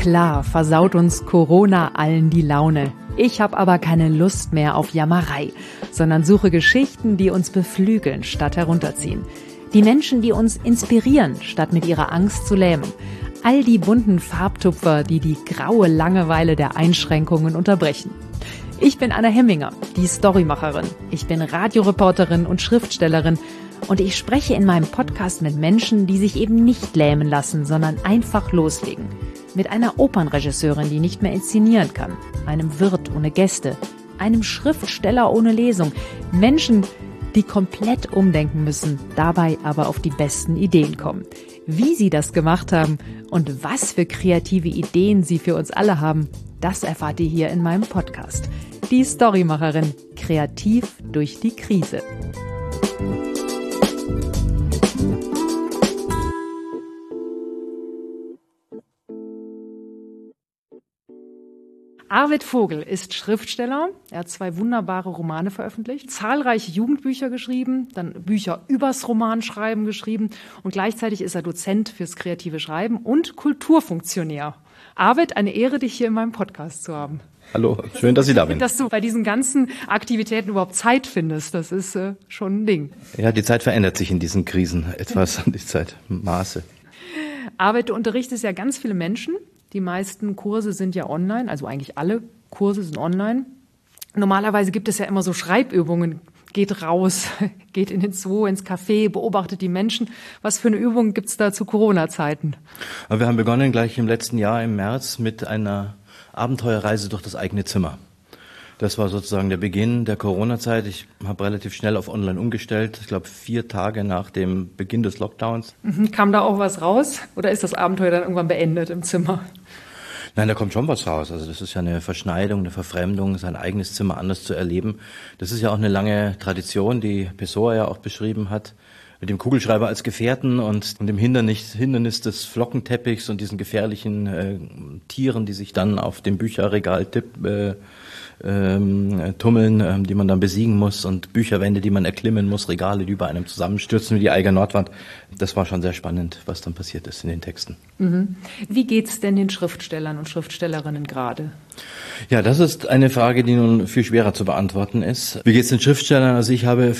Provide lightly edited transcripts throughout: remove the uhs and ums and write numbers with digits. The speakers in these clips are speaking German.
Klar versaut uns Corona allen die Laune. Ich habe aber keine Lust mehr auf Jammerei, sondern suche Geschichten, die uns beflügeln, statt herunterziehen. Die Menschen, die uns inspirieren, statt mit ihrer Angst zu lähmen. All die bunten Farbtupfer, die die graue Langeweile der Einschränkungen unterbrechen. Ich bin Anna Hemminger, die Storymacherin. Ich bin Radioreporterin und Schriftstellerin. Und ich spreche in meinem Podcast mit Menschen, die sich eben nicht lähmen lassen, sondern einfach loslegen. Mit einer Opernregisseurin, die nicht mehr inszenieren kann, einem Wirt ohne Gäste, einem Schriftsteller ohne Lesung. Menschen, die komplett umdenken müssen, dabei aber auf die besten Ideen kommen. Wie sie das gemacht haben und was für kreative Ideen sie für uns alle haben, das erfahrt ihr hier in meinem Podcast. Die Storymacherin, kreativ durch die Krise. Arvid Vogel ist Schriftsteller. Er hat 2 wunderbare Romane veröffentlicht, zahlreiche Jugendbücher geschrieben, dann Bücher übers Romanschreiben geschrieben und gleichzeitig ist er Dozent fürs kreative Schreiben und Kulturfunktionär. Arvid, eine Ehre, dich hier in meinem Podcast zu haben. Hallo, schön, dass ich da bin. Dass du bei diesen ganzen Aktivitäten überhaupt Zeit findest, das ist schon ein Ding. Ja, die Zeit verändert sich in diesen Krisen etwas, die Zeitmaße. Arvid, du unterrichtest ja ganz viele Menschen. Die meisten Kurse sind ja online, also eigentlich alle Kurse sind online. Normalerweise gibt es ja immer so Schreibübungen. Geht raus, geht in den Zoo, ins Café, beobachtet die Menschen. Was für eine Übung gibt's da zu Corona-Zeiten? Wir haben begonnen gleich im letzten Jahr im März mit einer Abenteuerreise durch das eigene Zimmer. Das war sozusagen der Beginn der Corona-Zeit. Ich habe relativ schnell auf online umgestellt. Ich glaube 4 Tage nach dem Beginn des Lockdowns. Kam da auch was raus? Oder ist das Abenteuer dann irgendwann beendet im Zimmer? Nein, da kommt schon was raus. Also das ist ja eine Verschneidung, eine Verfremdung, sein eigenes Zimmer anders zu erleben. Das ist ja auch eine lange Tradition, die Pessoa ja auch beschrieben hat, mit dem Kugelschreiber als Gefährten und dem Hindernis des Flockenteppichs und diesen gefährlichen Tieren, die sich dann auf dem Bücherregal tummeln, die man dann besiegen muss und Bücherwände, die man erklimmen muss, Regale, die über einem zusammenstürzen wie die Eiger Nordwand. Das war schon sehr spannend, was dann passiert ist in den Texten. Mhm. Wie geht's denn den Schriftstellern und Schriftstellerinnen gerade? Ja, das ist eine Frage, die nun viel schwerer zu beantworten ist. Wie geht's den Schriftstellern? Also ich habe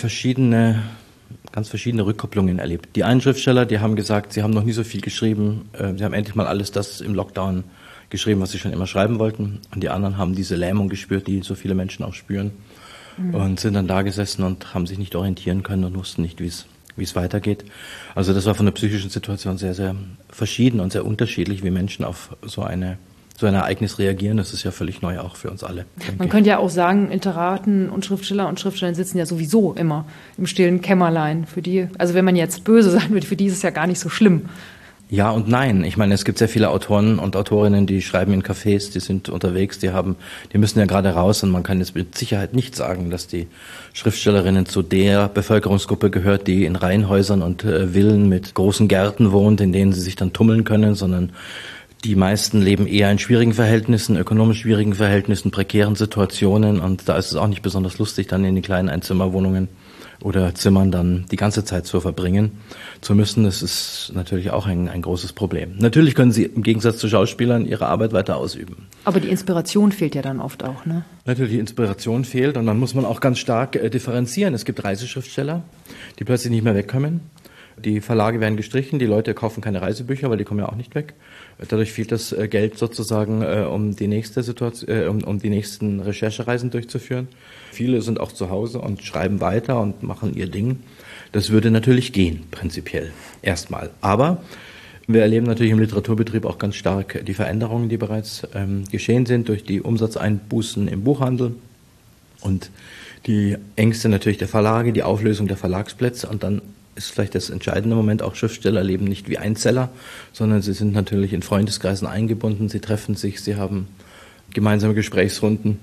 ganz verschiedene Rückkopplungen erlebt. Die einen Schriftsteller, die haben gesagt, sie haben noch nie so viel geschrieben, sie haben endlich mal alles das im Lockdown geschrieben, was sie schon immer schreiben wollten. Und die anderen haben diese Lähmung gespürt, die so viele Menschen auch spüren. Und sind dann da gesessen und haben sich nicht orientieren können und wussten nicht, wie es weitergeht. Also das war von der psychischen Situation sehr, sehr verschieden und sehr unterschiedlich, wie Menschen auf so ein Ereignis reagieren. Das ist ja völlig neu auch für uns alle. Man könnte ja auch sagen, Literaten und Schriftstellerinnen sitzen ja sowieso immer im stillen Kämmerlein. Für die, also wenn man jetzt böse sein würde, für die ist es ja gar nicht so schlimm. Ja und nein. Ich meine, es gibt sehr viele Autoren und Autorinnen, die schreiben in Cafés, die sind unterwegs, die müssen ja gerade raus und man kann jetzt mit Sicherheit nicht sagen, dass die Schriftstellerinnen zu der Bevölkerungsgruppe gehört, die in Reihenhäusern und Villen mit großen Gärten wohnt, in denen sie sich dann tummeln können, sondern die meisten leben eher in schwierigen Verhältnissen, ökonomisch schwierigen Verhältnissen, prekären Situationen und da ist es auch nicht besonders lustig, dann in die kleinen Einzimmerwohnungen oder Zimmern dann die ganze Zeit zu verbringen zu müssen. Das ist natürlich auch ein großes Problem. Natürlich können sie im Gegensatz zu Schauspielern ihre Arbeit weiter ausüben. Aber die Inspiration fehlt ja dann oft auch, ne? Natürlich, die Inspiration fehlt und dann muss man auch ganz stark differenzieren. Es gibt Reiseschriftsteller, die plötzlich nicht mehr wegkommen. Die Verlage werden gestrichen, die Leute kaufen keine Reisebücher, weil die kommen ja auch nicht weg. Dadurch fehlt das Geld sozusagen, um die nächsten Recherchereisen durchzuführen. Viele sind auch zu Hause und schreiben weiter und machen ihr Ding. Das würde natürlich gehen, prinzipiell, erstmal. Aber wir erleben natürlich im Literaturbetrieb auch ganz stark die Veränderungen, die bereits geschehen sind durch die Umsatzeinbußen im Buchhandel und die Ängste natürlich der Verlage, die Auflösung der Verlagsplätze und dann ist vielleicht das entscheidende Moment, auch Schriftsteller leben nicht wie Einzeller, sondern sie sind natürlich in Freundeskreisen eingebunden, sie treffen sich, sie haben gemeinsame Gesprächsrunden,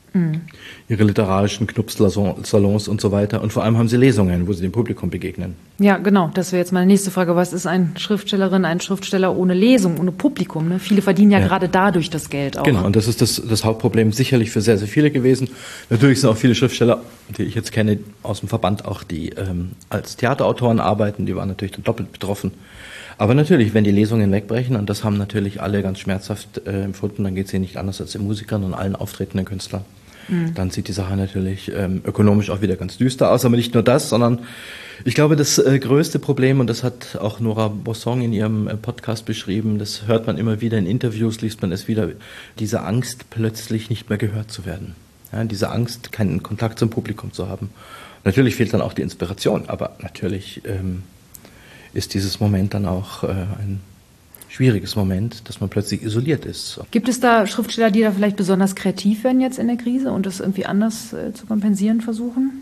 ihre literarischen Knupssalons und so weiter und vor allem haben sie Lesungen, wo sie dem Publikum begegnen. Ja, genau, das wäre jetzt meine nächste Frage. Was ist ein Schriftsteller ohne Lesung, ohne Publikum? Ne? Viele verdienen ja gerade dadurch das Geld auch. Genau, und das ist das Hauptproblem sicherlich für sehr, sehr viele gewesen. Natürlich sind auch viele Schriftsteller, die ich jetzt kenne, aus dem Verband auch, die als Theaterautoren arbeiten, die waren natürlich dann doppelt betroffen. Aber natürlich, wenn die Lesungen wegbrechen, und das haben natürlich alle ganz schmerzhaft empfunden, dann geht es ihnen nicht anders als den Musikern und allen auftretenden Künstlern. Dann sieht die Sache natürlich ökonomisch auch wieder ganz düster aus. Aber nicht nur das, sondern ich glaube, das größte Problem, und das hat auch Nora Bossong in ihrem Podcast beschrieben, das hört man immer wieder in Interviews, liest man es wieder, diese Angst, plötzlich nicht mehr gehört zu werden. Ja, diese Angst, keinen Kontakt zum Publikum zu haben. Natürlich fehlt dann auch die Inspiration, aber natürlich ist dieses Moment dann auch ein schwieriges Moment, dass man plötzlich isoliert ist. Gibt es da Schriftsteller, die da vielleicht besonders kreativ werden jetzt in der Krise und das irgendwie anders zu kompensieren versuchen?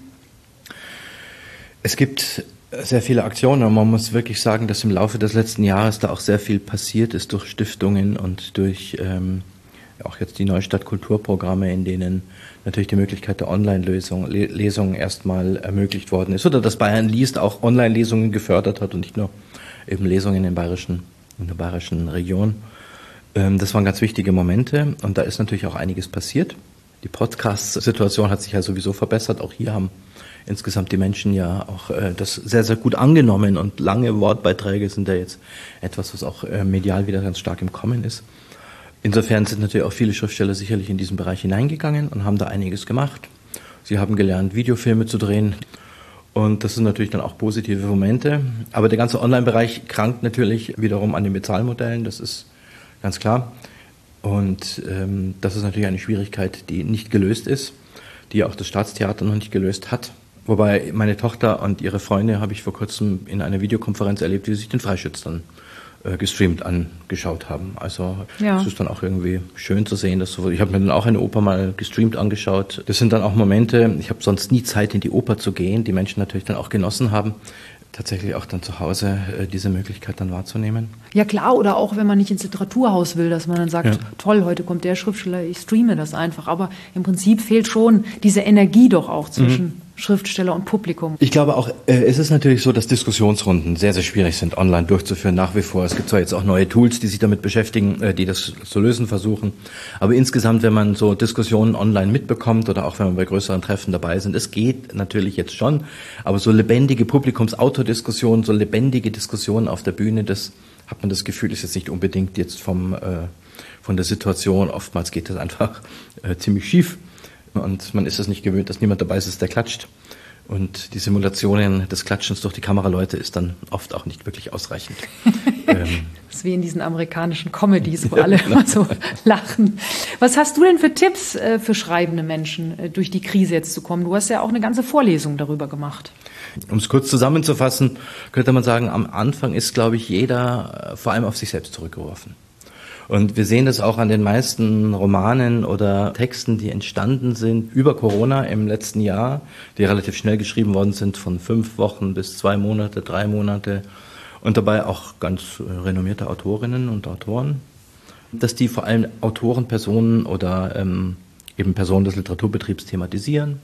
Es gibt sehr viele Aktionen und man muss wirklich sagen, dass im Laufe des letzten Jahres da auch sehr viel passiert ist durch Stiftungen und durch auch jetzt die Neustadt Kulturprogramme, in denen natürlich die Möglichkeit der Online-Lesungen erstmal ermöglicht worden ist. Oder dass Bayern liest auch Online-Lesungen gefördert hat und nicht nur eben Lesungen in der bayerischen Region. Das waren ganz wichtige Momente und da ist natürlich auch einiges passiert. Die Podcast-Situation hat sich ja sowieso verbessert. Auch hier haben insgesamt die Menschen ja auch das sehr, sehr gut angenommen und lange Wortbeiträge sind ja jetzt etwas, was auch medial wieder ganz stark im Kommen ist. Insofern sind natürlich auch viele Schriftsteller sicherlich in diesen Bereich hineingegangen und haben da einiges gemacht. Sie haben gelernt, Videofilme zu drehen. Und das sind natürlich dann auch positive Momente. Aber der ganze Online-Bereich krankt natürlich wiederum an den Bezahlmodellen, das ist ganz klar. Und das ist natürlich eine Schwierigkeit, die nicht gelöst ist, die auch das Staatstheater noch nicht gelöst hat. Wobei meine Tochter und ihre Freunde habe ich vor kurzem in einer Videokonferenz erlebt, wie sie sich den Freischütz dann gestreamt angeschaut haben. Also es ist dann auch irgendwie schön zu sehen, dass so, ich habe mir dann auch eine Oper mal gestreamt angeschaut. Das sind dann auch Momente, ich habe sonst nie Zeit, in die Oper zu gehen, die Menschen natürlich dann auch genossen haben, tatsächlich auch dann zu Hause diese Möglichkeit dann wahrzunehmen. Ja klar, oder auch wenn man nicht ins Literaturhaus will, dass man dann sagt, toll, heute kommt der Schriftsteller, ich streame das einfach. Aber im Prinzip fehlt schon diese Energie doch auch zwischen Schriftsteller und Publikum. Ich glaube auch, es ist natürlich so, dass Diskussionsrunden sehr, sehr schwierig sind, online durchzuführen, nach wie vor. Es gibt zwar jetzt auch neue Tools, die sich damit beschäftigen, die das zu lösen versuchen. Aber insgesamt, wenn man so Diskussionen online mitbekommt oder auch wenn man bei größeren Treffen dabei sind, es geht natürlich jetzt schon. Aber so lebendige Publikumsautodiskussionen, so lebendige Diskussionen auf der Bühne, das hat man das Gefühl, ist jetzt nicht unbedingt jetzt von der Situation. Oftmals geht das einfach ziemlich schief. Und man ist es nicht gewöhnt, dass niemand dabei ist, der klatscht. Und die Simulationen des Klatschens durch die Kameraleute ist dann oft auch nicht wirklich ausreichend. Das ist wie in diesen amerikanischen Comedies, wo alle immer so lachen. Was hast du denn für Tipps für schreibende Menschen, durch die Krise jetzt zu kommen? Du hast ja auch eine ganze Vorlesung darüber gemacht. Um es kurz zusammenzufassen, könnte man sagen, am Anfang ist, glaube ich, jeder vor allem auf sich selbst zurückgeworfen. Und wir sehen das auch an den meisten Romanen oder Texten, die entstanden sind über Corona im letzten Jahr, die relativ schnell geschrieben worden sind, von 5 Wochen bis 2 Monate, 3 Monate und dabei auch ganz renommierte Autorinnen und Autoren, dass die vor allem Autoren, Personen oder eben Personen des Literaturbetriebs thematisieren.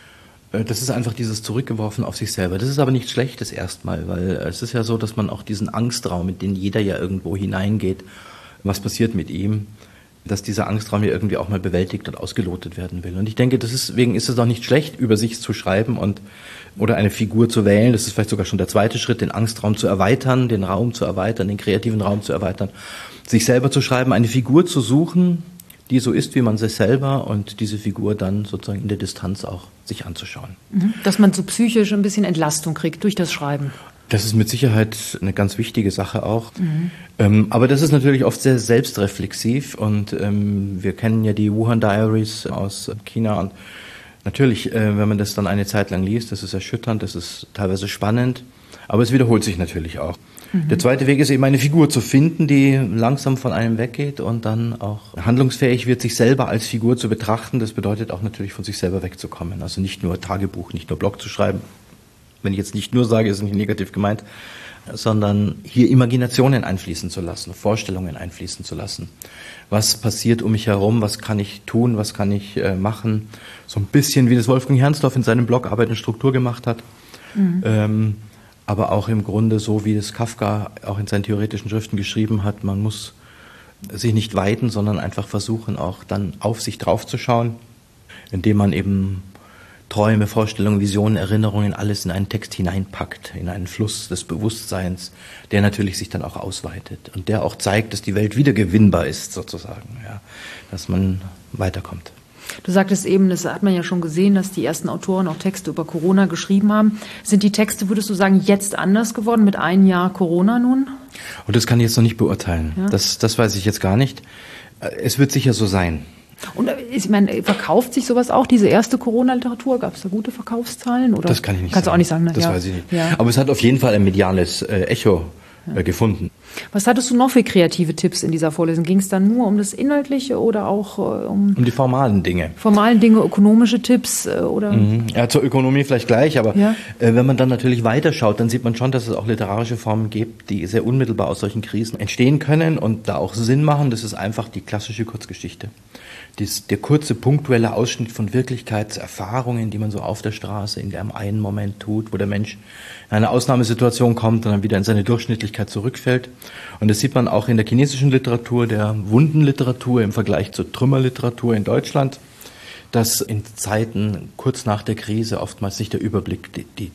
Das ist einfach dieses Zurückgeworfen auf sich selber. Das ist aber nichts Schlechtes erstmal, weil es ist ja so, dass man auch diesen Angstraum, in den jeder ja irgendwo hineingeht, was passiert mit ihm, dass dieser Angstraum ja irgendwie auch mal bewältigt und ausgelotet werden will. Und ich denke, deswegen ist es auch nicht schlecht, über sich zu schreiben oder eine Figur zu wählen. Das ist vielleicht sogar schon der zweite Schritt, den Angstraum zu erweitern, den Raum zu erweitern, den kreativen Raum zu erweitern, sich selber zu schreiben, eine Figur zu suchen, die so ist, wie man sich selber und diese Figur dann sozusagen in der Distanz auch sich anzuschauen. Dass man so psychisch ein bisschen Entlastung kriegt durch das Schreiben. Das ist mit Sicherheit eine ganz wichtige Sache auch. Aber das ist natürlich oft sehr selbstreflexiv und wir kennen ja die Wuhan Diaries aus China und natürlich, wenn man das dann eine Zeit lang liest, das ist erschütternd, das ist teilweise spannend, aber es wiederholt sich natürlich auch. Der zweite Weg ist eben eine Figur zu finden, die langsam von einem weggeht und dann auch handlungsfähig wird, sich selber als Figur zu betrachten. Das bedeutet auch natürlich von sich selber wegzukommen, also nicht nur Tagebuch, nicht nur Blog zu schreiben. Wenn ich jetzt nicht nur sage, ist nicht negativ gemeint, sondern hier Imaginationen einfließen zu lassen, Vorstellungen einfließen zu lassen. Was passiert um mich herum, was kann ich tun, was kann ich machen? So ein bisschen wie das Wolfgang Herrnsdorf in seinem Blog Arbeit und Struktur gemacht hat. Aber auch im Grunde so, wie es Kafka auch in seinen theoretischen Schriften geschrieben hat, man muss sich nicht weiten, sondern einfach versuchen, auch dann auf sich draufzuschauen, indem man eben Träume, Vorstellungen, Visionen, Erinnerungen, alles in einen Text hineinpackt, in einen Fluss des Bewusstseins, der natürlich sich dann auch ausweitet und der auch zeigt, dass die Welt wieder gewinnbar ist, sozusagen, ja, dass man weiterkommt. Du sagtest eben, das hat man ja schon gesehen, dass die ersten Autoren auch Texte über Corona geschrieben haben. Sind die Texte, würdest du sagen, jetzt anders geworden mit einem Jahr Corona nun? Und das kann ich jetzt noch nicht beurteilen. Ja? Das weiß ich jetzt gar nicht. Es wird sicher so sein. Und ich meine, verkauft sich sowas auch, diese erste Corona-Literatur? Gab es da gute Verkaufszahlen? Oder? Das kann ich nicht Kannst sagen. Du auch nicht sagen, ne? Das weiß ich nicht. Ja. Aber es hat auf jeden Fall ein mediales Echo gefunden. Was hattest du noch für kreative Tipps in dieser Vorlesung? Ging es dann nur um das Inhaltliche oder auch um die formalen Dinge? Formalen Dinge, ökonomische Tipps oder? Ja, zur Ökonomie vielleicht gleich, aber wenn man dann natürlich weiterschaut, dann sieht man schon, dass es auch literarische Formen gibt, die sehr unmittelbar aus solchen Krisen entstehen können und da auch Sinn machen. Das ist einfach die klassische Kurzgeschichte. Der kurze, punktuelle Ausschnitt von Wirklichkeitserfahrungen, die man so auf der Straße in einem einen Moment tut, wo der Mensch in eine Ausnahmesituation kommt und dann wieder in seine Durchschnittlichkeit zurückfällt. Und das sieht man auch in der chinesischen Literatur, der Wundenliteratur im Vergleich zur Trümmerliteratur in Deutschland, dass in Zeiten kurz nach der Krise oftmals nicht der Überblick,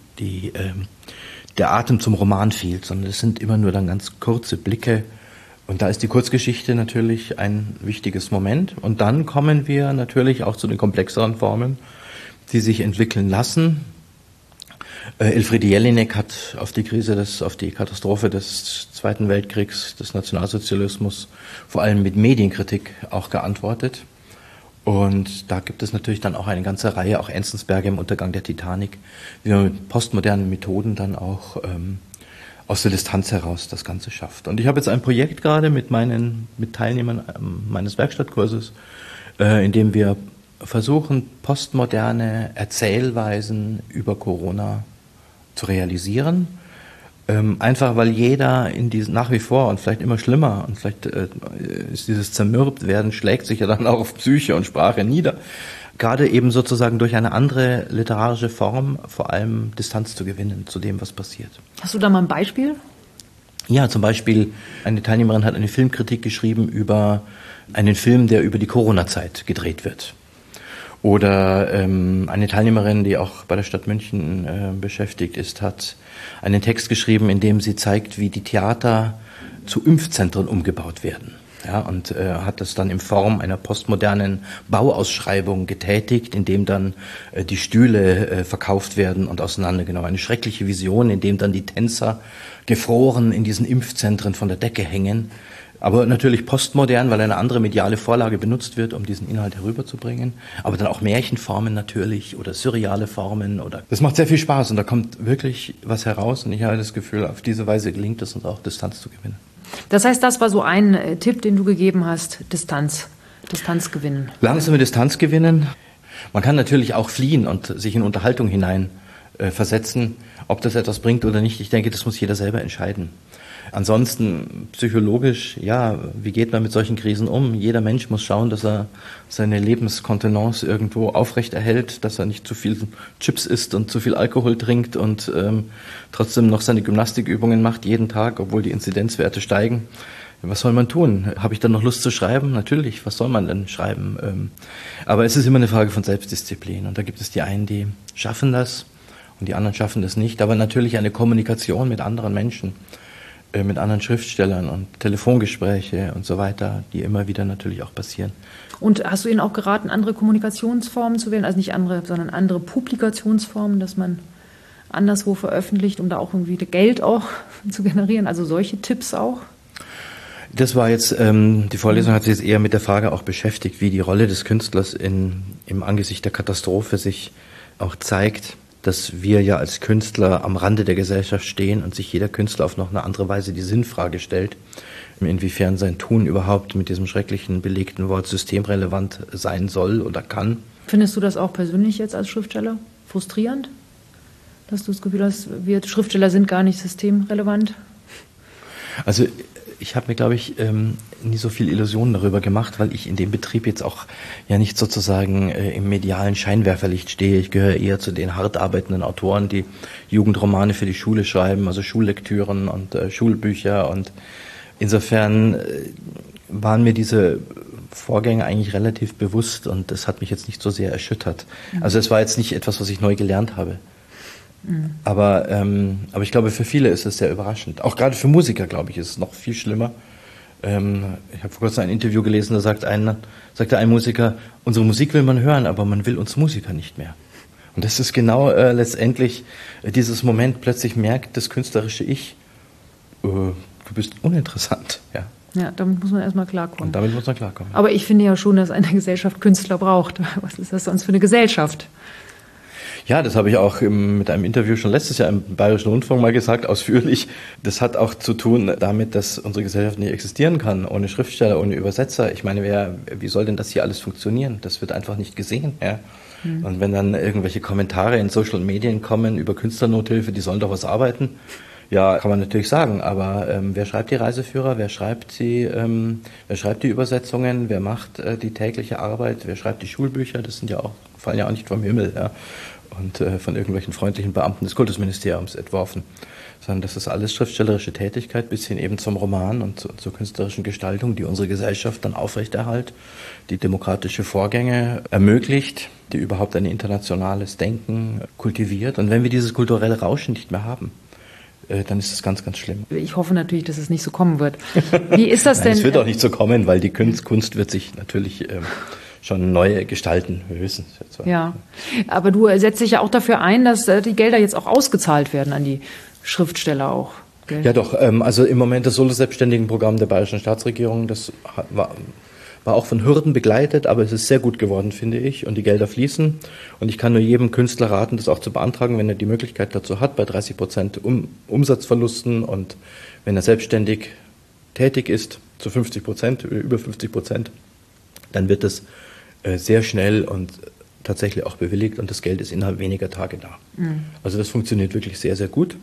der Atem zum Roman fehlt, sondern es sind immer nur dann ganz kurze Blicke. Und da ist die Kurzgeschichte natürlich ein wichtiges Moment. Und dann kommen wir natürlich auch zu den komplexeren Formen, die sich entwickeln lassen. Elfriede Jelinek hat auf die Katastrophe des Zweiten Weltkriegs, des Nationalsozialismus, vor allem mit Medienkritik auch geantwortet. Und da gibt es natürlich dann auch eine ganze Reihe, auch Enzensberger im Untergang der Titanic, wie man mit postmodernen Methoden dann auch aus der Distanz heraus das Ganze schafft. Und ich habe jetzt ein Projekt gerade mit Teilnehmern meines Werkstattkurses, in dem wir versuchen, postmoderne Erzählweisen über Corona zu realisieren. Einfach weil jeder nach wie vor und vielleicht immer schlimmer und vielleicht ist dieses Zermürbtwerden schlägt sich ja dann auch auf Psyche und Sprache nieder. Gerade eben sozusagen durch eine andere literarische Form vor allem Distanz zu gewinnen zu dem, was passiert. Hast du da mal ein Beispiel? Ja, zum Beispiel eine Teilnehmerin hat eine Filmkritik geschrieben über einen Film, der über die Corona-Zeit gedreht wird. Oder eine Teilnehmerin, die auch bei der Stadt München beschäftigt ist, hat einen Text geschrieben, in dem sie zeigt, wie die Theater zu Impfzentren umgebaut werden. Ja, und hat das dann in Form einer postmodernen Bauausschreibung getätigt, in dem dann die Stühle verkauft werden und auseinandergenommen. Eine schreckliche Vision, in dem dann die Tänzer gefroren in diesen Impfzentren von der Decke hängen. Aber natürlich postmodern, weil eine andere mediale Vorlage benutzt wird, um diesen Inhalt herüberzubringen. Aber dann auch Märchenformen natürlich oder surreale Formen. Das macht sehr viel Spaß und da kommt wirklich was heraus. Und ich habe das Gefühl, auf diese Weise gelingt es uns auch, Distanz zu gewinnen. Das heißt, das war so ein Tipp, den du gegeben hast, Distanz gewinnen. Langsame Distanz gewinnen. Man kann natürlich auch fliehen und sich in Unterhaltung hinein versetzen. Ob das etwas bringt oder nicht, ich denke, das muss jeder selber entscheiden. Ansonsten psychologisch, ja, wie geht man mit solchen Krisen um? Jeder Mensch muss schauen, dass er seine Lebenskontenance irgendwo aufrechterhält, dass er nicht zu viel Chips isst und zu viel Alkohol trinkt und trotzdem noch seine Gymnastikübungen macht jeden Tag, obwohl die Inzidenzwerte steigen. Was soll man tun? Habe ich dann noch Lust zu schreiben? Natürlich, was soll man denn schreiben? Aber es ist immer eine Frage von Selbstdisziplin. Und da gibt es die einen, die schaffen das und die anderen schaffen das nicht. Aber natürlich eine Kommunikation mit anderen Menschen, mit anderen Schriftstellern und Telefongespräche und so weiter, die immer wieder natürlich auch passieren. Und hast du ihnen auch geraten, andere Kommunikationsformen zu wählen? Also nicht andere, sondern andere Publikationsformen, dass man anderswo veröffentlicht, um da auch irgendwie Geld auch zu generieren? Also solche Tipps auch? Das war jetzt, die Vorlesung hat sich jetzt eher mit der Frage auch beschäftigt, wie die Rolle des Künstlers im Angesicht der Katastrophe sich auch zeigt, dass wir ja als Künstler am Rande der Gesellschaft stehen und sich jeder Künstler auf noch eine andere Weise die Sinnfrage stellt, inwiefern sein Tun überhaupt mit diesem schrecklichen belegten Wort systemrelevant sein soll oder kann. Findest du das auch persönlich jetzt als Schriftsteller frustrierend, dass du das Gefühl hast, wir Schriftsteller sind gar nicht systemrelevant? Also ich habe mir, glaube ich, nie so viel Illusionen darüber gemacht, weil ich in dem Betrieb jetzt auch ja nicht sozusagen im medialen Scheinwerferlicht stehe. Ich gehöre eher zu den hart arbeitenden Autoren, die Jugendromane für die Schule schreiben, also Schullektüren und Schulbücher. Und insofern waren mir diese Vorgänge eigentlich relativ bewusst und das hat mich jetzt nicht so sehr erschüttert. Also es war jetzt nicht etwas, was ich neu gelernt habe. Aber ich glaube, für viele ist es sehr überraschend. Auch gerade für Musiker, glaube ich, ist es noch viel schlimmer. Ich habe vor kurzem ein Interview gelesen, da sagte ein Musiker, unsere Musik will man hören, aber man will uns Musiker nicht mehr. Und das ist genau letztendlich dieses Moment, plötzlich merkt das künstlerische Ich, du bist uninteressant. Ja. Ja, damit muss man erstmal klarkommen. Und damit muss man klarkommen. Aber ich finde ja schon, dass eine Gesellschaft Künstler braucht. Was ist das sonst für eine Gesellschaft? Ja, das habe ich auch mit einem Interview schon letztes Jahr im Bayerischen Rundfunk mal gesagt, ausführlich. Das hat auch zu tun damit, dass unsere Gesellschaft nicht existieren kann, ohne Schriftsteller, ohne Übersetzer. Ich meine, wie soll denn das hier alles funktionieren? Das wird einfach nicht gesehen. Ja? Und wenn dann irgendwelche Kommentare in Social Medien kommen über Künstlernothilfe, die sollen doch was arbeiten, ja, kann man natürlich sagen, aber wer schreibt die Reiseführer, wer schreibt die Übersetzungen, wer macht die tägliche Arbeit, wer schreibt die Schulbücher, das fallen ja auch nicht vom Himmel, ja, und von irgendwelchen freundlichen Beamten des Kultusministeriums entworfen, sondern das ist alles schriftstellerische Tätigkeit bis hin eben zum Roman und zur künstlerischen Gestaltung, die unsere Gesellschaft dann aufrechterhält, die demokratische Vorgänge ermöglicht, die überhaupt ein internationales Denken kultiviert. Und wenn wir dieses kulturelle Rauschen nicht mehr haben, dann ist es ganz, ganz schlimm. Ich hoffe natürlich, dass es nicht so kommen wird. Wie ist das denn? Es wird auch nicht so kommen, weil die Kunst wird sich natürlich schon neu gestalten, höchstens. Ja, aber du setzt dich ja auch dafür ein, dass die Gelder jetzt auch ausgezahlt werden an die Schriftsteller auch. Gell? Ja doch, also im Moment das Solo-Selbstständigen-Programm der Bayerischen Staatsregierung, das war auch von Hürden begleitet, aber es ist sehr gut geworden, finde ich, und die Gelder fließen. Und ich kann nur jedem Künstler raten, das auch zu beantragen, wenn er die Möglichkeit dazu hat, bei 30% Umsatzverlusten und wenn er selbstständig tätig ist, zu 50%, über 50%, dann wird es sehr schnell und tatsächlich auch bewilligt und das Geld ist innerhalb weniger Tage da. Also das funktioniert wirklich sehr, sehr gut.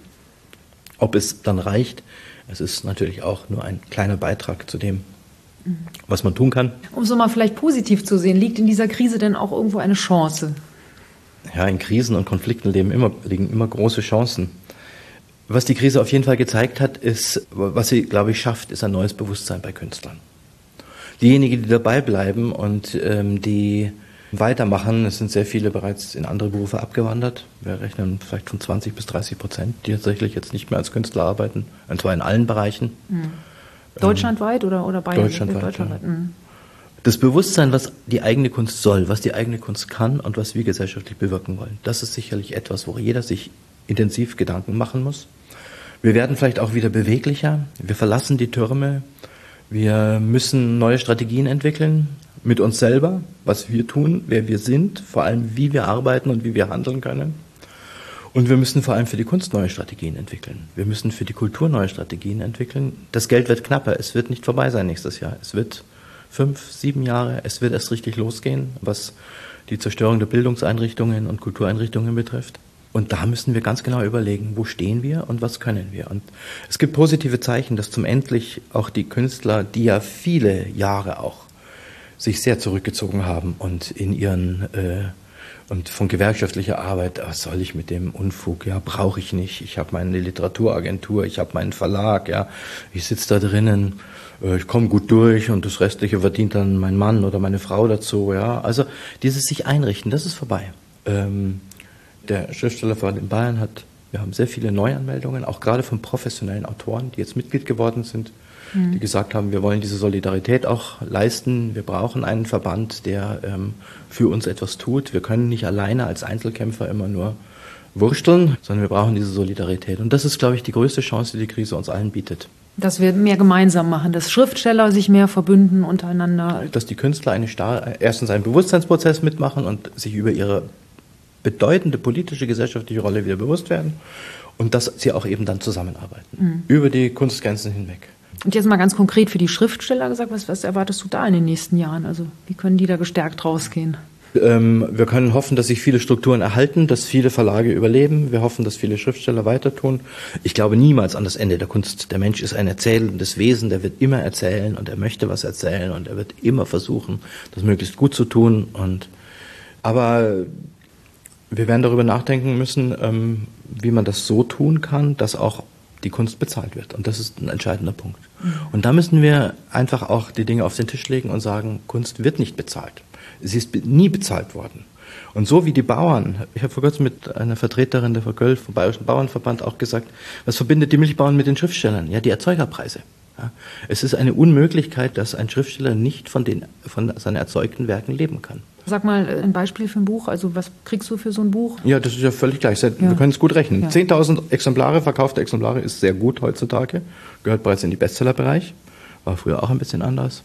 Ob es dann reicht, es ist natürlich auch nur ein kleiner Beitrag zu dem, was man tun kann. Um es mal vielleicht positiv zu sehen, liegt in dieser Krise denn auch irgendwo eine Chance? Ja, in Krisen und Konflikten liegen immer große Chancen. Was die Krise auf jeden Fall gezeigt hat, ist, was sie, glaube ich, schafft, ist ein neues Bewusstsein bei Künstlern. Diejenigen, die dabei bleiben und die weitermachen, es sind sehr viele bereits in andere Berufe abgewandert. Wir rechnen vielleicht von 20-30%, die tatsächlich jetzt nicht mehr als Künstler arbeiten, und zwar in allen Bereichen. Deutschlandweit oder Bayern? Deutschlandweit. Ja. Das Bewusstsein, was die eigene Kunst soll, was die eigene Kunst kann und was wir gesellschaftlich bewirken wollen, das ist sicherlich etwas, wo jeder sich intensiv Gedanken machen muss. Wir werden vielleicht auch wieder beweglicher. Wir verlassen die Türme. Wir müssen neue Strategien entwickeln mit uns selber, was wir tun, wer wir sind, vor allem wie wir arbeiten und wie wir handeln können. Und wir müssen vor allem für die Kunst neue Strategien entwickeln. Wir müssen für die Kultur neue Strategien entwickeln. Das Geld wird knapper. Es wird nicht vorbei sein nächstes Jahr. Es wird 5, 7 Jahre. Es wird erst richtig losgehen, was die Zerstörung der Bildungseinrichtungen und Kultureinrichtungen betrifft. Und da müssen wir ganz genau überlegen, wo stehen wir und was können wir. Und es gibt positive Zeichen, dass zum endlich auch die Künstler, die ja viele Jahre auch sich sehr zurückgezogen haben und in ihren und von gewerkschaftlicher Arbeit, was soll ich mit dem Unfug? Ja, brauche ich nicht. Ich habe meine Literaturagentur, ich habe meinen Verlag, ja, ich sitze da drinnen, ich komme gut durch und das Restliche verdient dann mein Mann oder meine Frau dazu, ja. Also dieses sich einrichten, das ist vorbei. Der Schriftstellerverband in Bayern wir haben sehr viele Neuanmeldungen, auch gerade von professionellen Autoren, die jetzt Mitglied geworden sind, die gesagt haben, wir wollen diese Solidarität auch leisten. Wir brauchen einen Verband, der für uns etwas tut. Wir können nicht alleine als Einzelkämpfer immer nur wursteln, sondern wir brauchen diese Solidarität. Und das ist, glaube ich, die größte Chance, die die Krise uns allen bietet. Dass wir mehr gemeinsam machen, dass Schriftsteller sich mehr verbünden untereinander. Dass die Künstler erstens einen Bewusstseinsprozess mitmachen und sich über ihre bedeutende politische, gesellschaftliche Rolle wieder bewusst werden und dass sie auch eben dann zusammenarbeiten, über die Kunstgrenzen hinweg. Und jetzt mal ganz konkret für die Schriftsteller gesagt, was erwartest du da in den nächsten Jahren? Also wie können die da gestärkt rausgehen? Wir können hoffen, dass sich viele Strukturen erhalten, dass viele Verlage überleben. Wir hoffen, dass viele Schriftsteller weiter tun. Ich glaube niemals an das Ende der Kunst. Der Mensch ist ein erzählendes Wesen, der wird immer erzählen und er möchte was erzählen und er wird immer versuchen, das möglichst gut zu tun. Aber wir werden darüber nachdenken müssen, wie man das so tun kann, dass auch die Kunst bezahlt wird. Und das ist ein entscheidender Punkt. Und da müssen wir einfach auch die Dinge auf den Tisch legen und sagen, Kunst wird nicht bezahlt. Sie ist nie bezahlt worden. Und so wie die Bauern, ich habe vor kurzem mit einer Vertreterin der VGÖLF, vom Bayerischen Bauernverband, auch gesagt, was verbindet die Milchbauern mit den Schriftstellern? Ja, die Erzeugerpreise. Ja, es ist eine Unmöglichkeit, dass ein Schriftsteller nicht von seinen erzeugten Werken leben kann. Sag mal ein Beispiel für ein Buch, also was kriegst du für so ein Buch? Ja, das ist ja völlig gleich. Wir können es gut rechnen. Ja. 10.000 Exemplare, verkaufte Exemplare ist sehr gut heutzutage, gehört bereits in die Bestsellerbereich, war früher auch ein bisschen anders.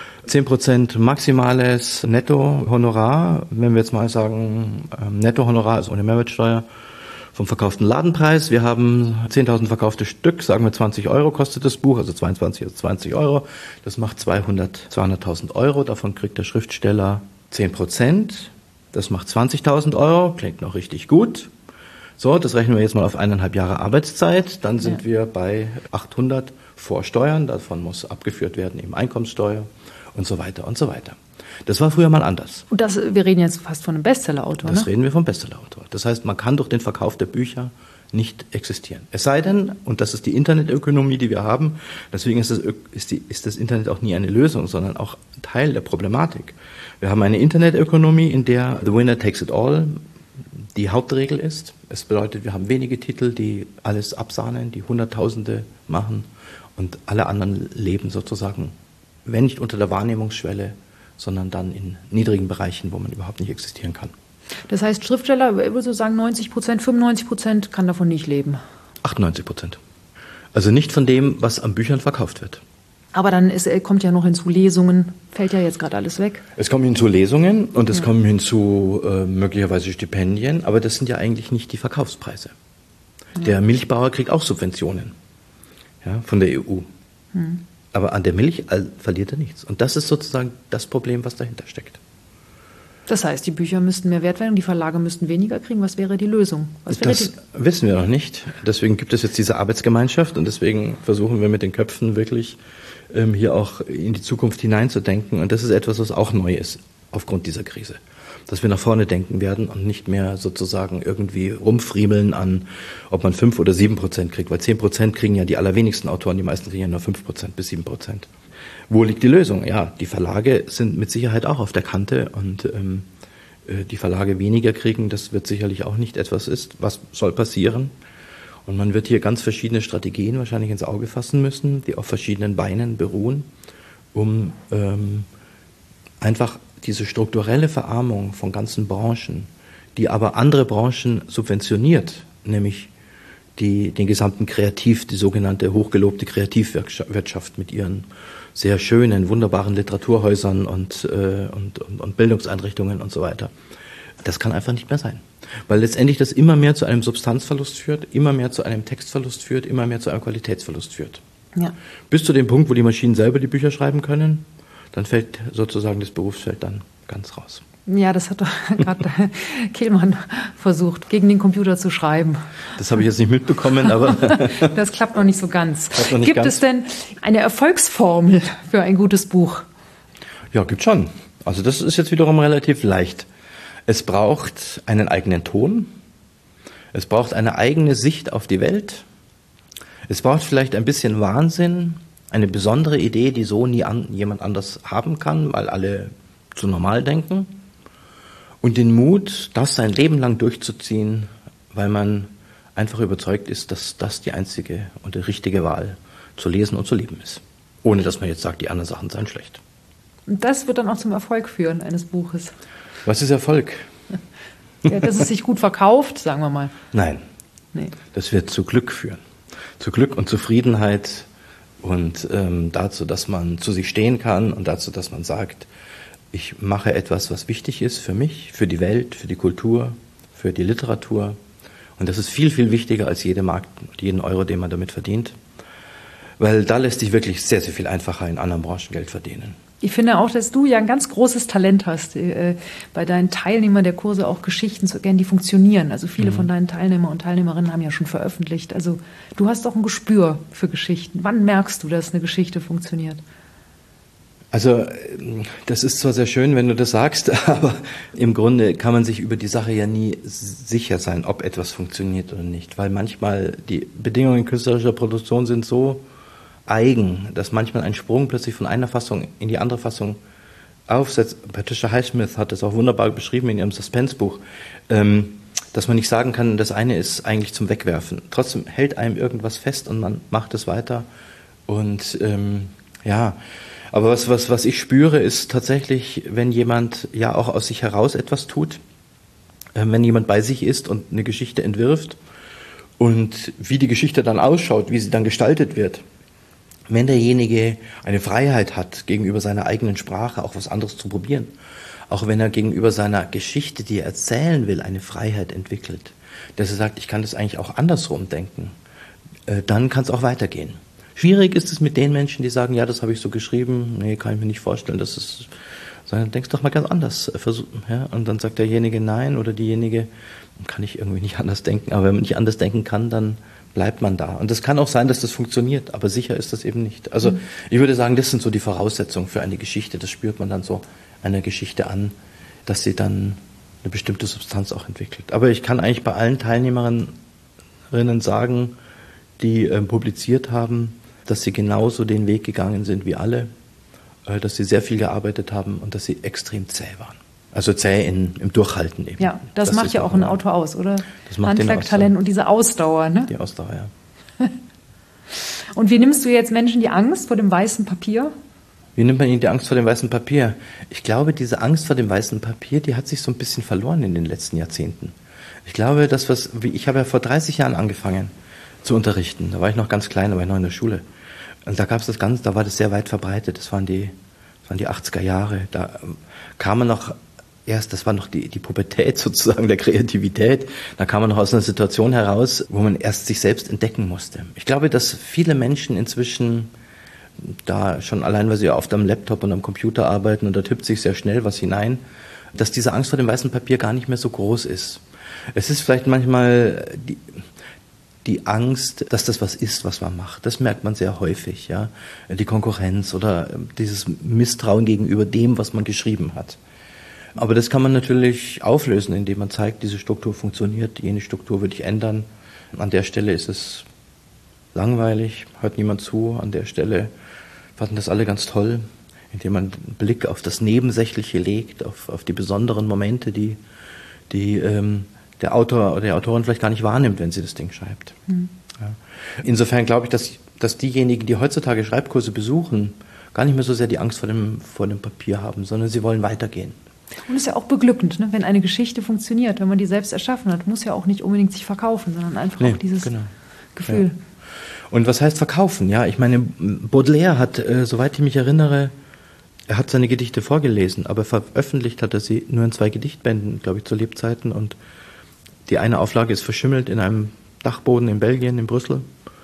10% maximales Nettohonorar, wenn wir jetzt mal sagen, Nettohonorar ist ohne Mehrwertsteuer vom verkauften Ladenpreis. Wir haben 10.000 verkaufte Stück, sagen wir 20 Euro kostet das Buch, also 22 ist 20 Euro. Das macht 200.000 Euro, davon kriegt der Schriftsteller 10%, das macht 20.000 Euro, klingt noch richtig gut. So, das rechnen wir jetzt mal auf 1,5 Jahre Arbeitszeit, dann sind wir bei 800 vor Steuern, davon muss abgeführt werden eben Einkommenssteuer und so weiter und so weiter. Das war früher mal anders. Und wir reden jetzt fast von einem Bestsellerautor, ne? Das reden wir vom Bestsellerautor. Das heißt, man kann durch den Verkauf der Bücher nicht existieren. Es sei denn, und das ist die Internetökonomie, die wir haben, deswegen ist das Internet auch nie eine Lösung, sondern auch Teil der Problematik. Wir haben eine Internetökonomie, in der the winner takes it all die Hauptregel ist. Es bedeutet, wir haben wenige Titel, die alles absahnen, die Hunderttausende machen und alle anderen leben sozusagen, wenn nicht unter der Wahrnehmungsschwelle, sondern dann in niedrigen Bereichen, wo man überhaupt nicht existieren kann. Das heißt, Schriftsteller, würdest du sagen 90%, 95% kann davon nicht leben? 98%. Also nicht von dem, was an Büchern verkauft wird. Aber dann kommt ja noch hinzu Lesungen, fällt ja jetzt gerade alles weg. Es kommen hinzu Lesungen und es kommen hinzu möglicherweise Stipendien, aber das sind ja eigentlich nicht die Verkaufspreise. Ja. Der Milchbauer kriegt auch Subventionen, ja, von der EU. Aber an der Milch verliert er nichts. Und das ist sozusagen das Problem, was dahinter steckt. Das heißt, die Bücher müssten mehr wert werden, die Verlage müssten weniger kriegen. Was wäre die Lösung? Das wissen wir noch nicht. Deswegen gibt es jetzt diese Arbeitsgemeinschaft und deswegen versuchen wir mit den Köpfen wirklich hier auch in die Zukunft hineinzudenken. Und das ist etwas, was auch neu ist aufgrund dieser Krise. Dass wir nach vorne denken werden und nicht mehr sozusagen irgendwie rumfriemeln an, ob man 5 oder 7% kriegt. Weil 10% kriegen ja die allerwenigsten Autoren, die meisten kriegen ja nur 5% bis 7%. Wo liegt die Lösung? Ja, die Verlage sind mit Sicherheit auch auf der Kante und die Verlage weniger kriegen, das wird sicherlich auch nicht etwas ist. Was soll passieren? Und man wird hier ganz verschiedene Strategien wahrscheinlich ins Auge fassen müssen, die auf verschiedenen Beinen beruhen, um einfach diese strukturelle Verarmung von ganzen Branchen, die aber andere Branchen subventioniert, nämlich den gesamten die sogenannte hochgelobte Kreativwirtschaft mit ihren sehr schönen, wunderbaren Literaturhäusern und Bildungseinrichtungen und so weiter. Das kann einfach nicht mehr sein. Weil letztendlich das immer mehr zu einem Substanzverlust führt, immer mehr zu einem Textverlust führt, immer mehr zu einem Qualitätsverlust führt. Ja. Bis zu dem Punkt, wo die Maschinen selber die Bücher schreiben können, dann fällt sozusagen das Berufsfeld dann ganz raus. Ja, das hat doch gerade Kehlmann versucht, gegen den Computer zu schreiben. Das habe ich jetzt nicht mitbekommen, aber das klappt noch nicht so ganz. Gibt es denn eine Erfolgsformel für ein gutes Buch? Ja, gibt schon. Also das ist jetzt wiederum relativ leicht. Es braucht einen eigenen Ton. Es braucht eine eigene Sicht auf die Welt. Es braucht vielleicht ein bisschen Wahnsinn, eine besondere Idee, die so nie jemand anders haben kann, weil alle zu normal denken. Und den Mut, das sein Leben lang durchzuziehen, weil man einfach überzeugt ist, dass das die einzige und die richtige Wahl zu lesen und zu leben ist. Ohne dass man jetzt sagt, die anderen Sachen seien schlecht. Und das wird dann auch zum Erfolg führen eines Buches. Was ist Erfolg? Ja, dass es sich gut verkauft, sagen wir mal. Nein. Nee. Das wird zu Glück führen. Zu Glück und Zufriedenheit und dazu, dass man zu sich stehen kann und dazu, dass man sagt, ich mache etwas, was wichtig ist für mich, für die Welt, für die Kultur, für die Literatur. Und das ist viel, viel wichtiger als jede Mark und jeden Euro, den man damit verdient. Weil da lässt sich wirklich sehr, sehr viel einfacher in anderen Branchen Geld verdienen. Ich finde auch, dass du ja ein ganz großes Talent hast, bei deinen Teilnehmern der Kurse auch Geschichten zu erkennen, die funktionieren. Also viele von deinen Teilnehmer und Teilnehmerinnen haben ja schon veröffentlicht. Also du hast auch ein Gespür für Geschichten. Wann merkst du, dass eine Geschichte funktioniert? Also das ist zwar sehr schön, wenn du das sagst, aber im Grunde kann man sich über die Sache ja nie sicher sein, ob etwas funktioniert oder nicht, weil manchmal die Bedingungen künstlerischer Produktion sind so eigen, dass manchmal ein Sprung plötzlich von einer Fassung in die andere Fassung aufsetzt. Patricia Highsmith hat das auch wunderbar beschrieben in ihrem Suspense-Buch, dass man nicht sagen kann, das eine ist eigentlich zum Wegwerfen. Trotzdem hält einem irgendwas fest und man macht es weiter und aber was ich spüre, ist tatsächlich, wenn jemand ja auch aus sich heraus etwas tut, wenn jemand bei sich ist und eine Geschichte entwirft und wie die Geschichte dann ausschaut, wie sie dann gestaltet wird, wenn derjenige eine Freiheit hat, gegenüber seiner eigenen Sprache auch was anderes zu probieren, auch wenn er gegenüber seiner Geschichte, die er erzählen will, eine Freiheit entwickelt, dass er sagt, ich kann das eigentlich auch andersrum denken, dann kann es auch weitergehen. Schwierig ist es mit den Menschen, die sagen, ja, das habe ich so geschrieben, nee, kann ich mir nicht vorstellen, das ist, sondern denkst doch mal ganz anders. Ja? Und dann sagt derjenige nein oder diejenige, kann ich irgendwie nicht anders denken, aber wenn man nicht anders denken kann, dann bleibt man da. Und das kann auch sein, dass das funktioniert, aber sicher ist das eben nicht. Also ich würde sagen, das sind so die Voraussetzungen für eine Geschichte, das spürt man dann so einer Geschichte an, dass sie dann eine bestimmte Substanz auch entwickelt. Aber ich kann eigentlich bei allen Teilnehmerinnen sagen, die publiziert haben, dass sie genauso den Weg gegangen sind wie alle, dass sie sehr viel gearbeitet haben und dass sie extrem zäh waren. Also zäh im Durchhalten eben. Ja, das macht ja auch ein Autor aus, oder? Das macht Handwerk, Talent und diese Ausdauer, ne? Die Ausdauer, ja. Und wie nimmst du jetzt Menschen die Angst vor dem weißen Papier? Wie nimmt man ihnen die Angst vor dem weißen Papier? Ich glaube, diese Angst vor dem weißen Papier, die hat sich so ein bisschen verloren in den letzten Jahrzehnten. Ich glaube, ich habe ja vor 30 Jahren angefangen zu unterrichten. Da war ich noch ganz klein, da war ich noch in der Schule. Und da gab's da war das sehr weit verbreitet. Das waren die 80er Jahre. Da kam man noch das war noch die Pubertät sozusagen der Kreativität. Da kam man noch aus einer Situation heraus, wo man erst sich selbst entdecken musste. Ich glaube, dass viele Menschen inzwischen da schon allein, weil sie auf dem Laptop und am Computer arbeiten und da tippt sich sehr schnell was hinein, dass diese Angst vor dem weißen Papier gar nicht mehr so groß ist. Es ist vielleicht manchmal die Angst, dass das was ist, was man macht. Das merkt man sehr häufig, ja. Die Konkurrenz oder dieses Misstrauen gegenüber dem, was man geschrieben hat. Aber das kann man natürlich auflösen, indem man zeigt, diese Struktur funktioniert, jene Struktur würde ich ändern. An der Stelle ist es langweilig, hört niemand zu. An der Stelle fanden das alle ganz toll, indem man einen Blick auf das Nebensächliche legt, auf die besonderen Momente, die der Autor oder der Autorin vielleicht gar nicht wahrnimmt, wenn sie das Ding schreibt. Ja. Insofern glaube ich, dass diejenigen, die heutzutage Schreibkurse besuchen, gar nicht mehr so sehr die Angst vor dem Papier haben, sondern sie wollen weitergehen. Und es ist ja auch beglückend, ne? Wenn eine Geschichte funktioniert, wenn man die selbst erschaffen hat, muss ja auch nicht unbedingt sich verkaufen, sondern einfach auch dieses Gefühl. Ja. Und was heißt verkaufen? Ja, ich meine, Baudelaire hat, soweit ich mich erinnere, er hat seine Gedichte vorgelesen, aber veröffentlicht hat er sie nur in 2 Gedichtbänden, glaube ich, zu Lebzeiten. Und die eine Auflage ist verschimmelt in einem Dachboden in Belgien, in Brüssel.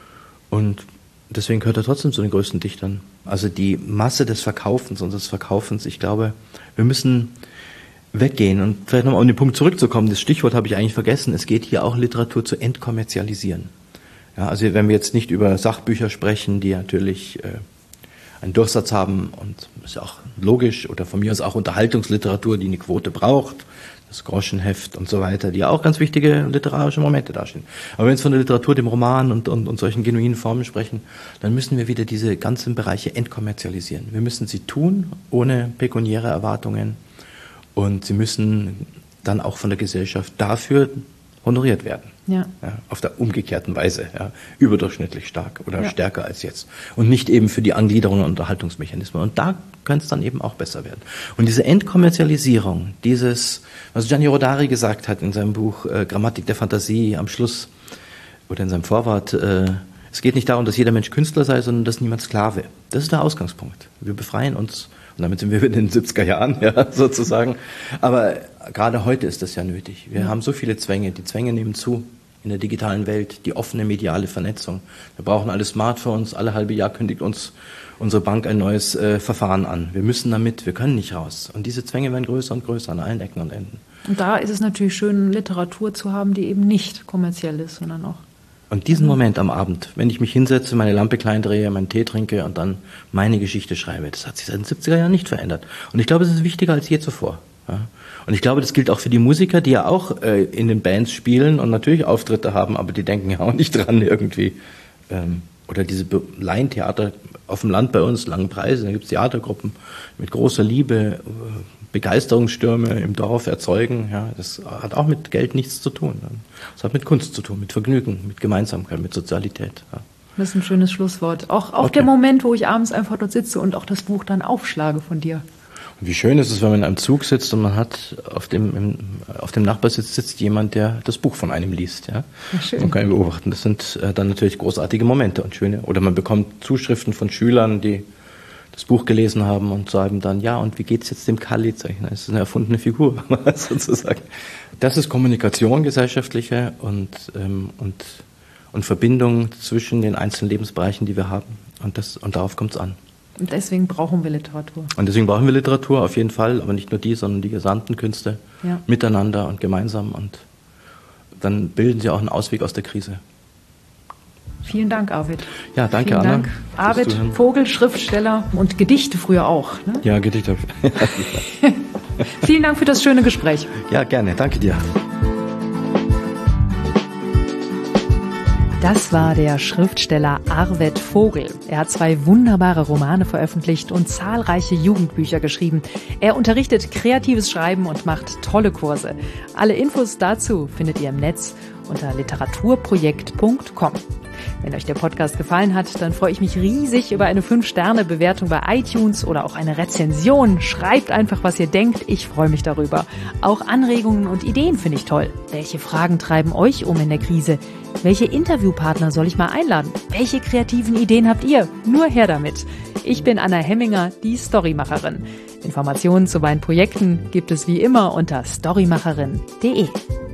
Und deswegen gehört er trotzdem zu den größten Dichtern. Also die Masse des Verkaufens und des Verkaufens, ich glaube, wir müssen weggehen. Und vielleicht nochmal um den Punkt zurückzukommen, das Stichwort habe ich eigentlich vergessen, es geht hier auch Literatur zu entkommerzialisieren. Ja, also wenn wir jetzt nicht über Sachbücher sprechen, die natürlich einen Durchsatz haben und ist ja auch logisch, oder von mir aus auch Unterhaltungsliteratur, die eine Quote braucht, das Groschenheft und so weiter, die auch ganz wichtige literarische Momente darstellen. Aber wenn wir von der Literatur, dem Roman und solchen genuinen Formen sprechen, dann müssen wir wieder diese ganzen Bereiche entkommerzialisieren. Wir müssen sie tun, ohne pekuniäre Erwartungen, und sie müssen dann auch von der Gesellschaft dafür honoriert werden. Ja, auf der umgekehrten Weise, ja, überdurchschnittlich stark oder stärker als jetzt. Und nicht eben für die Angliederung und Unterhaltungsmechanismen. Und da könnte es dann eben auch besser werden. Und diese Entkommerzialisierung, was Gianni Rodari gesagt hat in seinem Buch Grammatik der Fantasie am Schluss, oder in seinem Vorwort, es geht nicht darum, dass jeder Mensch Künstler sei, sondern dass niemand Sklave. Das ist der Ausgangspunkt. Wir befreien uns, und damit sind wir in den 70er Jahren, ja, sozusagen. Aber gerade heute ist das ja nötig. Wir haben so viele Zwänge. Die Zwänge nehmen zu in der digitalen Welt, die offene mediale Vernetzung. Wir brauchen alle Smartphones. Alle halbe Jahr kündigt uns unsere Bank ein neues Verfahren an. Wir müssen damit, wir können nicht raus. Und diese Zwänge werden größer und größer an allen Ecken und Enden. Und da ist es natürlich schön, Literatur zu haben, die eben nicht kommerziell ist, sondern auch Und diesen Moment am Abend, wenn ich mich hinsetze, meine Lampe klein drehe, meinen Tee trinke und dann meine Geschichte schreibe, das hat sich seit den 70er Jahren nicht verändert. Und ich glaube, es ist wichtiger als je zuvor. Ja. Und ich glaube, das gilt auch für die Musiker, die ja auch in den Bands spielen und natürlich Auftritte haben, aber die denken ja auch nicht dran irgendwie. Oder diese Laientheater auf dem Land bei uns, Langenpreise, da gibt es Theatergruppen mit großer Liebe, Begeisterungsstürme im Dorf erzeugen. Ja, das hat auch mit Geld nichts zu tun. Das hat mit Kunst zu tun, mit Vergnügen, mit Gemeinsamkeit, mit Sozialität. Ja. Das ist ein schönes Schlusswort. Auch Okay. Der Moment, wo ich abends einfach dort sitze und auch das Buch dann aufschlage von dir. Und wie schön ist es, wenn man in einem Zug sitzt und man hat auf dem Nachbarsitz sitzt jemand, der das Buch von einem liest. Ja? Ja, schön. Man kann ihn beobachten. Das sind dann natürlich großartige Momente und schöne. Oder man bekommt Zuschriften von Schülern, die das Buch gelesen haben und sagen dann, ja, und wie geht's jetzt dem Kalli? Das ist eine erfundene Figur, sozusagen. Das ist Kommunikation, gesellschaftliche und Verbindung zwischen den einzelnen Lebensbereichen, die wir haben. Und darauf kommt's an. Und deswegen brauchen wir Literatur. Und deswegen brauchen wir Literatur, auf jeden Fall, aber nicht nur die, sondern die gesamten Künste miteinander und gemeinsam. Und dann bilden sie auch einen Ausweg aus der Krise. Vielen Dank, Arvid. Ja, danke, Vielen Anna. Dank. Arvid Vogel, Schriftsteller und Gedichte früher auch. Ne? Ja, Gedichte. Vielen Dank für das schöne Gespräch. Ja, gerne. Danke dir. Das war der Schriftsteller Arvid Vogel. Er hat 2 wunderbare Romane veröffentlicht und zahlreiche Jugendbücher geschrieben. Er unterrichtet kreatives Schreiben und macht tolle Kurse. Alle Infos dazu findet ihr im Netz unter literaturprojekt.com. Wenn euch der Podcast gefallen hat, dann freue ich mich riesig über eine 5-Sterne-Bewertung bei iTunes oder auch eine Rezension. Schreibt einfach, was ihr denkt. Ich freue mich darüber. Auch Anregungen und Ideen finde ich toll. Welche Fragen treiben euch um in der Krise? Welche Interviewpartner soll ich mal einladen? Welche kreativen Ideen habt ihr? Nur her damit. Ich bin Anna Hemminger, die Storymacherin. Informationen zu meinen Projekten gibt es wie immer unter storymacherin.de.